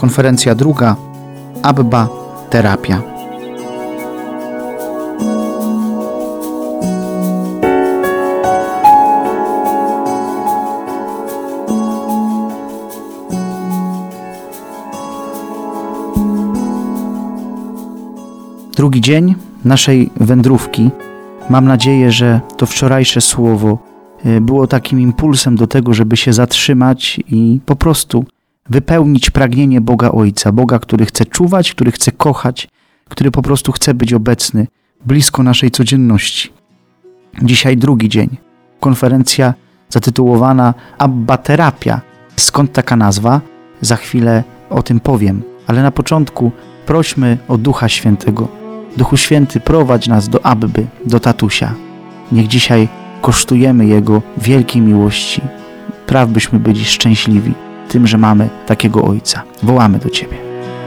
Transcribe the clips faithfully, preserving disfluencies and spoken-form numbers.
Konferencja druga. Abba terapia. Drugi dzień naszej wędrówki. Mam nadzieję, że to wczorajsze słowo było takim impulsem do tego, żeby się zatrzymać i po prostu wypełnić pragnienie Boga Ojca. Boga, który chce czuwać, który chce kochać, który po prostu chce być obecny blisko naszej codzienności. Dzisiaj drugi dzień. Konferencja zatytułowana Abba terapia. Skąd taka nazwa? Za chwilę o tym powiem. Ale na początku prośmy o Ducha Świętego. Duchu Święty, prowadź nas do Abby, do tatusia. Niech dzisiaj kosztujemy Jego wielkiej miłości. Praw byśmy byli szczęśliwi tym, że mamy takiego Ojca. Wołamy do Ciebie.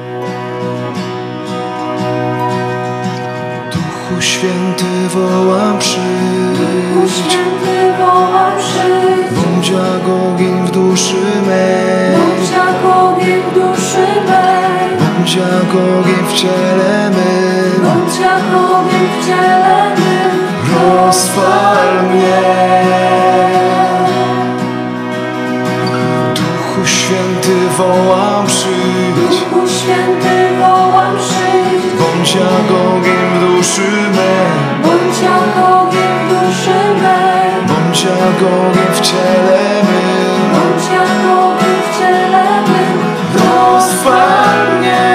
Duchu Święty, wołam przyjdź. Duchu Święty, wołam przyjdź. Bądź jak ogień w duszy mej. Bądź jak ogień w duszy mej. Bądź jak ogień w ciele mym. Bądź jak ogień w ciele mym. Rozpal mnie. Duchu Święty, wołam przyjdź. Duchu Święty, wołam przyjdź. Bądź jak ogień w duszy mej. Bądź jak ogień w duszy mej. Bądź jak ogień w ciele mym. Bądź jak ogień w ciele mym. Rozpal mnie.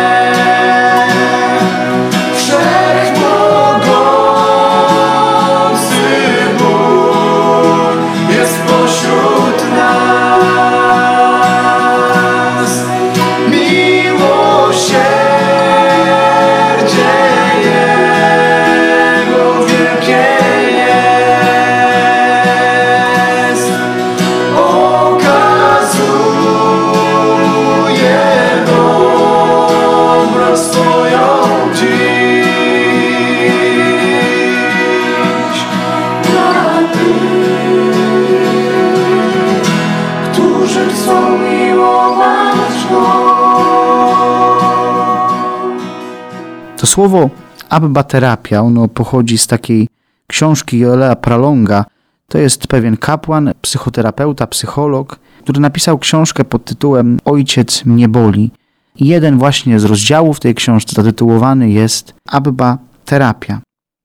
To słowo Abba terapia, ono pochodzi z takiej książki Joela Pralonga. To jest pewien kapłan, psychoterapeuta, psycholog, który napisał książkę pod tytułem Ojciec mnie boli. I jeden właśnie z rozdziałów tej książce zatytułowany jest Abba terapia.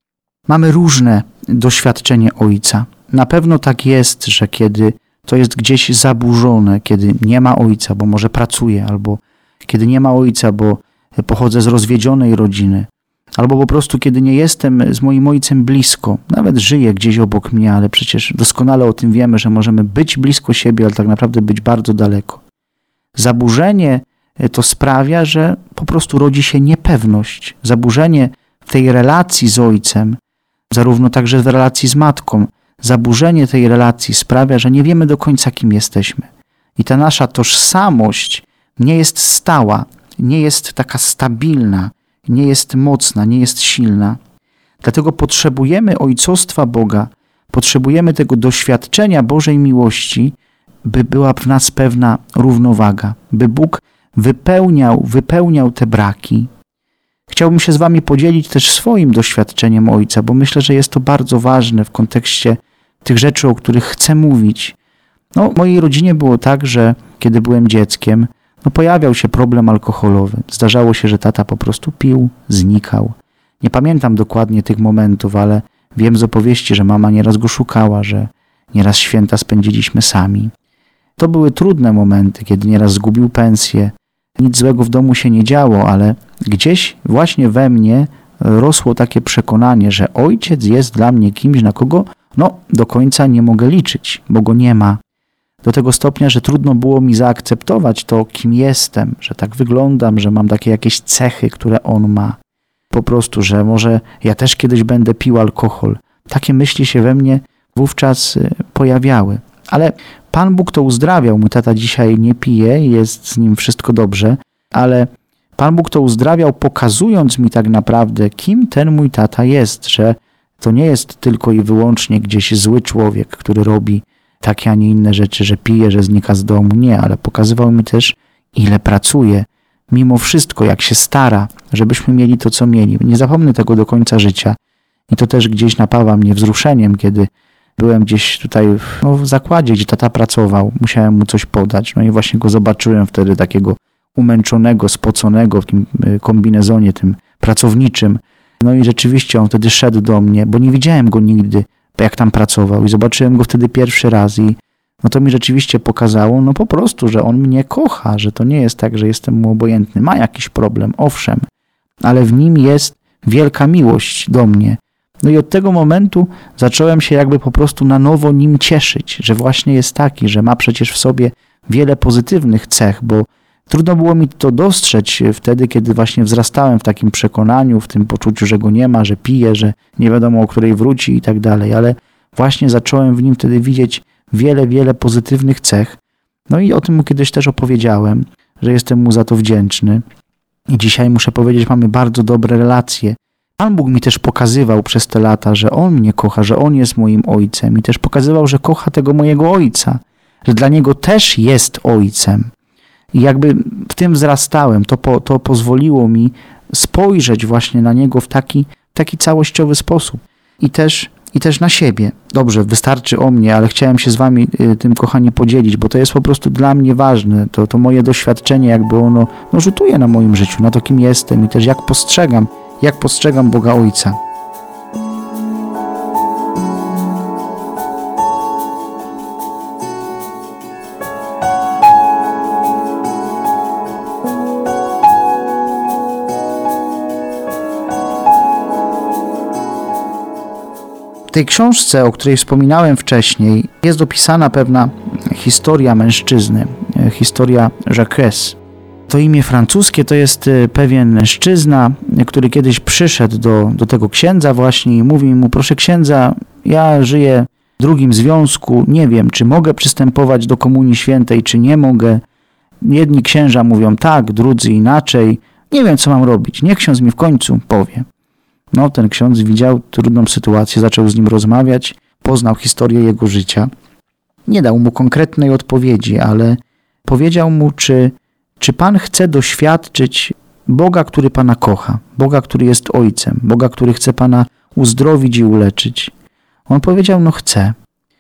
Mamy różne doświadczenie Ojca. Na pewno tak jest, że kiedy to jest gdzieś zaburzone, kiedy nie ma Ojca, bo może pracuje, albo kiedy nie ma Ojca, bo pochodzę z rozwiedzionej rodziny, albo po prostu kiedy nie jestem z moim Ojcem blisko, nawet żyje gdzieś obok mnie, ale przecież doskonale o tym wiemy, że możemy być blisko siebie, ale tak naprawdę być bardzo daleko. Zaburzenie to sprawia, że po prostu rodzi się niepewność. Zaburzenie w tej relacji z Ojcem, zarówno także w relacji z Matką, zaburzenie tej relacji sprawia, że nie wiemy do końca, kim jesteśmy. I ta nasza tożsamość nie jest stała, nie jest taka stabilna, nie jest mocna, nie jest silna. Dlatego potrzebujemy ojcostwa Boga, potrzebujemy tego doświadczenia Bożej miłości, by była w nas pewna równowaga, by Bóg wypełniał, wypełniał te braki. Chciałbym się z wami podzielić też swoim doświadczeniem Ojca, bo myślę, że jest to bardzo ważne w kontekście tych rzeczy, o których chcę mówić. No, w mojej rodzinie było tak, że kiedy byłem dzieckiem, no pojawiał się problem alkoholowy. Zdarzało się, że tata po prostu pił, znikał. Nie pamiętam dokładnie tych momentów, ale wiem z opowieści, że mama nieraz go szukała, że nieraz święta spędziliśmy sami. To były trudne momenty, kiedy nieraz zgubił pensję. Nic złego w domu się nie działo, ale gdzieś właśnie we mnie rosło takie przekonanie, że ojciec jest dla mnie kimś, na kogo no do końca nie mogę liczyć, bo go nie ma. Do tego stopnia, że trudno było mi zaakceptować to, kim jestem, że tak wyglądam, że mam takie jakieś cechy, które on ma. Po prostu, że może ja też kiedyś będę pił alkohol. Takie myśli się we mnie wówczas pojawiały. Ale Pan Bóg to uzdrawiał. Mój tata dzisiaj nie pije, jest z nim wszystko dobrze, ale Pan Bóg to uzdrawiał, pokazując mi tak naprawdę, kim ten mój tata jest, że to nie jest tylko i wyłącznie gdzieś zły człowiek, który robi takie, a nie inne rzeczy, że pije, że znika z domu. Nie, ale pokazywał mi też, ile pracuje, mimo wszystko, jak się stara, żebyśmy mieli to, co mieli. Nie zapomnę tego do końca życia. I to też gdzieś napawa mnie wzruszeniem, kiedy byłem gdzieś tutaj w, no, w zakładzie, gdzie tata pracował. Musiałem mu coś podać. No i właśnie go zobaczyłem wtedy takiego umęczonego, spoconego w tym kombinezonie, tym pracowniczym. No i rzeczywiście on wtedy szedł do mnie, bo nie widziałem go nigdy, jak tam pracował. I zobaczyłem go wtedy pierwszy raz i no to mi rzeczywiście pokazało, no po prostu, że on mnie kocha, że to nie jest tak, że jestem mu obojętny. Ma jakiś problem, owszem, ale w nim jest wielka miłość do mnie. No i od tego momentu zacząłem się jakby po prostu na nowo nim cieszyć, że właśnie jest taki, że ma przecież w sobie wiele pozytywnych cech, bo trudno było mi to dostrzec wtedy, kiedy właśnie wzrastałem w takim przekonaniu, w tym poczuciu, że go nie ma, że pije, że nie wiadomo, o której wróci i tak dalej, ale właśnie zacząłem w nim wtedy widzieć wiele, wiele pozytywnych cech. No i o tym mu kiedyś też opowiedziałem, że jestem mu za to wdzięczny. I dzisiaj muszę powiedzieć, mamy bardzo dobre relacje. Pan Bóg mi też pokazywał przez te lata, że On mnie kocha, że On jest moim ojcem i też pokazywał, że kocha tego mojego ojca, że dla Niego też jest ojcem. I jakby w tym wzrastałem, to, po, to pozwoliło mi spojrzeć właśnie na Niego w taki, taki całościowy sposób. I też, I też na siebie. Dobrze, wystarczy o mnie, ale chciałem się z wami y, tym, kochani, podzielić, bo to jest po prostu dla mnie ważne. To, to moje doświadczenie jakby ono no, rzutuje na moim życiu, na to, kim jestem i też jak postrzegam, jak postrzegam Boga Ojca. W tej książce, o której wspominałem wcześniej, jest opisana pewna historia mężczyzny, historia Jacques. To imię francuskie to jest pewien mężczyzna, który kiedyś przyszedł do, do tego księdza właśnie i mówi mu: proszę księdza, ja żyję w drugim związku, nie wiem, czy mogę przystępować do Komunii Świętej, czy nie mogę. Jedni księża mówią tak, drudzy inaczej. Nie wiem, co mam robić, niech ksiądz mi w końcu powie. No, ten ksiądz widział trudną sytuację, zaczął z nim rozmawiać, poznał historię jego życia. Nie dał mu konkretnej odpowiedzi, ale powiedział mu, czy, czy pan chce doświadczyć Boga, który pana kocha, Boga, który jest Ojcem, Boga, który chce pana uzdrowić i uleczyć. On powiedział, no chcę.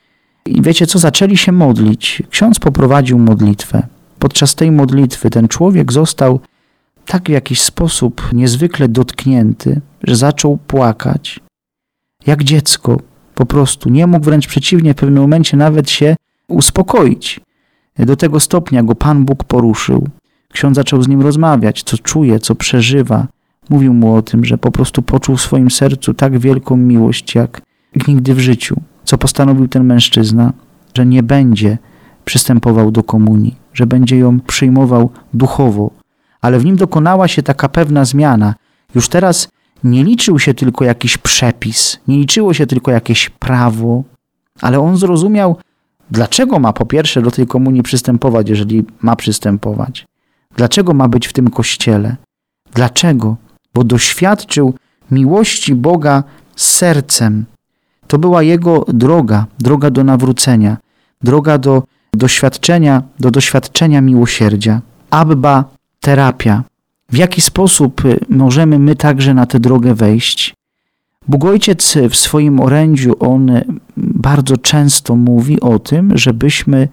I wiecie co, zaczęli się modlić. Ksiądz poprowadził modlitwę. Podczas tej modlitwy ten człowiek został tak w jakiś sposób niezwykle dotknięty, że zaczął płakać. Jak dziecko, po prostu. Nie mógł, wręcz przeciwnie, w pewnym momencie nawet się uspokoić. Do tego stopnia go Pan Bóg poruszył. Ksiądz zaczął z nim rozmawiać, co czuje, co przeżywa. Mówił mu o tym, że po prostu poczuł w swoim sercu tak wielką miłość, jak, jak nigdy w życiu. Co postanowił ten mężczyzna? Że nie będzie przystępował do komunii, że będzie ją przyjmował duchowo. Ale w nim dokonała się taka pewna zmiana. Już teraz nie liczył się tylko jakiś przepis, nie liczyło się tylko jakieś prawo, ale on zrozumiał, dlaczego ma po pierwsze do tej komunii przystępować, jeżeli ma przystępować. Dlaczego ma być w tym kościele? Dlaczego? Bo doświadczył miłości Boga z sercem. To była jego droga, droga do nawrócenia, droga do doświadczenia, do doświadczenia miłosierdzia. Abba terapia. W jaki sposób możemy my także na tę drogę wejść? Bóg Ojciec w swoim orędziu, On bardzo często mówi o tym, żebyśmy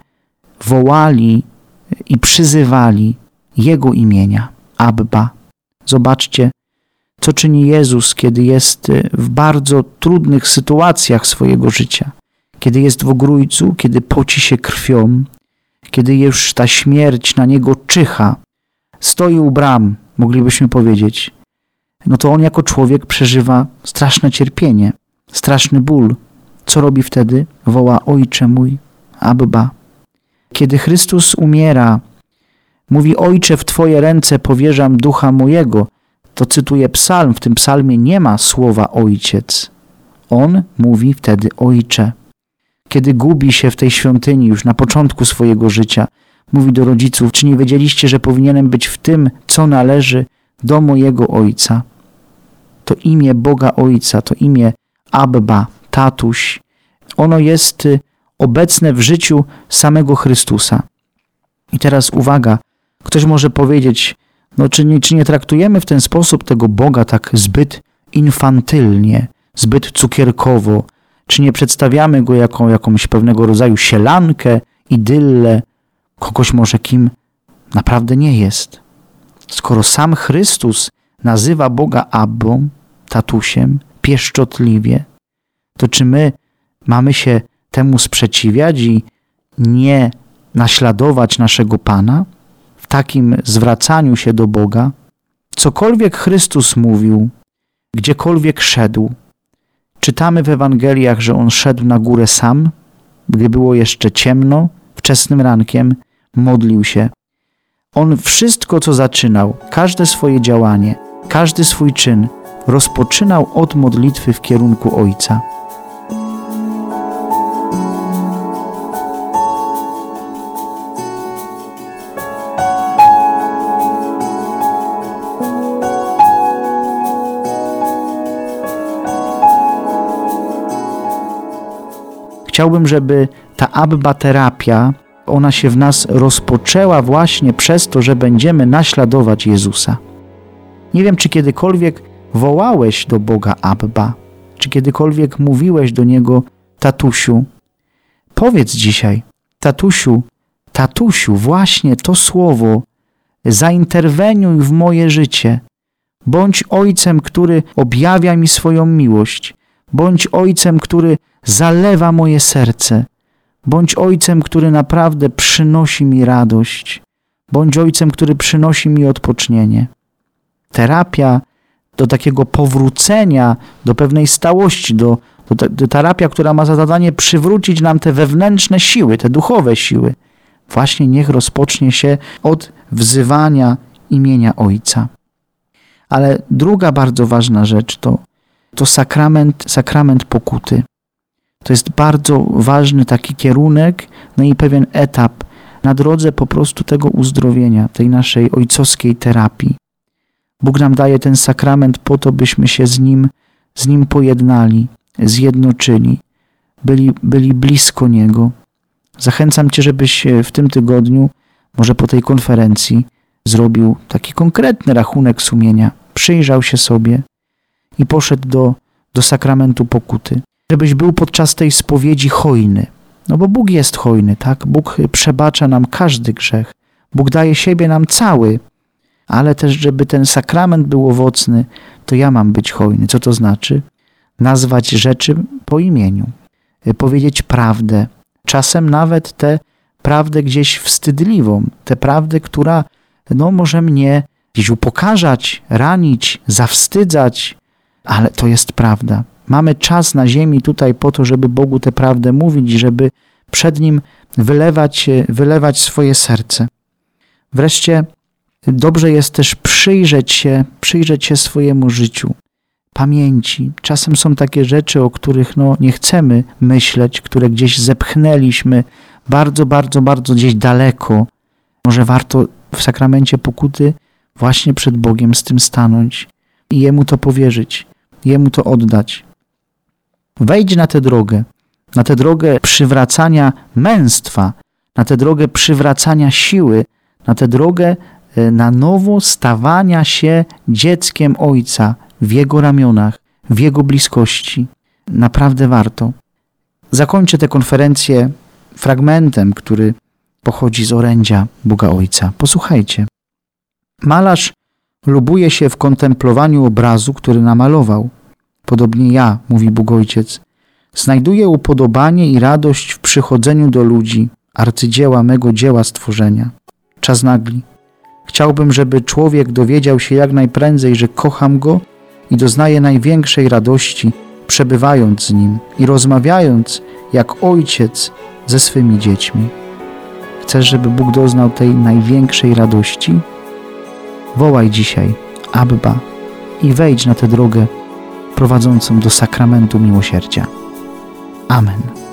wołali i przyzywali Jego imienia. Abba. Zobaczcie, co czyni Jezus, kiedy jest w bardzo trudnych sytuacjach swojego życia. Kiedy jest w ogrójcu, kiedy poci się krwią, kiedy już ta śmierć na Niego czyha, stoi u bram, moglibyśmy powiedzieć, no to On jako człowiek przeżywa straszne cierpienie, straszny ból. Co robi wtedy? Woła: Ojcze mój, Abba. Kiedy Chrystus umiera, mówi: Ojcze, w Twoje ręce powierzam ducha mojego. To cytuję psalm, w tym psalmie nie ma słowa Ojciec. On mówi wtedy Ojcze. Kiedy gubi się w tej świątyni już na początku swojego życia, mówi do rodziców: czy nie wiedzieliście, że powinienem być w tym, co należy do mojego Ojca? To imię Boga Ojca, to imię Abba, tatuś. Ono jest obecne w życiu samego Chrystusa. I teraz uwaga, ktoś może powiedzieć: No, czy, nie, czy nie traktujemy w ten sposób tego Boga tak zbyt infantylnie, zbyt cukierkowo? Czy nie przedstawiamy Go jako jakąś pewnego rodzaju sielankę, idyllę, kogoś może kim naprawdę nie jest? Skoro sam Chrystus nazywa Boga Abbą, tatusiem, pieszczotliwie, to czy my mamy się temu sprzeciwiać i nie naśladować naszego Pana w takim zwracaniu się do Boga? Cokolwiek Chrystus mówił, gdziekolwiek szedł, czytamy w Ewangeliach, że On szedł na górę sam, gdy było jeszcze ciemno, wczesnym rankiem, modlił się. On wszystko, co zaczynał, każde swoje działanie, każdy swój czyn, rozpoczynał od modlitwy w kierunku Ojca. Chciałbym, żeby ta Abba terapia, ona się w nas rozpoczęła właśnie przez to, że będziemy naśladować Jezusa. Nie wiem, czy kiedykolwiek wołałeś do Boga Abba, czy kiedykolwiek mówiłeś do Niego tatusiu. Powiedz dzisiaj, tatusiu, tatusiu, właśnie to słowo, zainterweniuj w moje życie. Bądź ojcem, który objawia mi swoją miłość. Bądź ojcem, który zalewa moje serce. Bądź ojcem, który naprawdę przynosi mi radość. Bądź ojcem, który przynosi mi odpocznienie. Terapia do takiego powrócenia, do pewnej stałości, do, do, do terapia, która ma za zadanie przywrócić nam te wewnętrzne siły, te duchowe siły. Właśnie niech rozpocznie się od wzywania imienia Ojca. Ale druga bardzo ważna rzecz to, to sakrament, sakrament pokuty. To jest bardzo ważny taki kierunek, no i pewien etap na drodze po prostu tego uzdrowienia, tej naszej ojcowskiej terapii. Bóg nam daje ten sakrament po to, byśmy się z Nim, z Nim pojednali, zjednoczyli, byli, byli blisko Niego. Zachęcam Cię, żebyś w tym tygodniu, może po tej konferencji, zrobił taki konkretny rachunek sumienia, przyjrzał się sobie i poszedł do, do sakramentu pokuty. Żebyś był podczas tej spowiedzi hojny. No bo Bóg jest hojny, tak? Bóg przebacza nam każdy grzech. Bóg daje siebie nam cały. Ale też, żeby ten sakrament był owocny, to ja mam być hojny. Co to znaczy? Nazwać rzeczy po imieniu. Powiedzieć prawdę. Czasem nawet tę prawdę gdzieś wstydliwą. Tę prawdę, która no, może mnie gdzieś upokarzać, ranić, zawstydzać. Ale to jest prawda. Mamy czas na ziemi tutaj po to, żeby Bogu tę prawdę mówić i żeby przed Nim wylewać, wylewać swoje serce. Wreszcie dobrze jest też przyjrzeć się, przyjrzeć się swojemu życiu, pamięci. Czasem są takie rzeczy, o których no, nie chcemy myśleć, które gdzieś zepchnęliśmy bardzo, bardzo, bardzo gdzieś daleko. Może warto w sakramencie pokuty właśnie przed Bogiem z tym stanąć i Jemu to powierzyć, Jemu to oddać. Wejdź na tę drogę, na tę drogę przywracania męstwa, na tę drogę przywracania siły, na tę drogę na nowo stawania się dzieckiem Ojca w Jego ramionach, w Jego bliskości. Naprawdę warto. Zakończę tę konferencję fragmentem, który pochodzi z orędzia Boga Ojca. Posłuchajcie. Malarz lubuje się w kontemplowaniu obrazu, który namalował. Podobnie ja, mówi Bóg Ojciec, znajduję upodobanie i radość w przychodzeniu do ludzi, arcydzieła mego dzieła stworzenia. Czas nagli. Chciałbym, żeby człowiek dowiedział się jak najprędzej, że kocham go i doznaję największej radości, przebywając z nim i rozmawiając jak ojciec ze swymi dziećmi. Chcesz, żeby Bóg doznał tej największej radości? Wołaj dzisiaj Abba i wejdź na tę drogę prowadzącą do sakramentu miłosierdzia. Amen.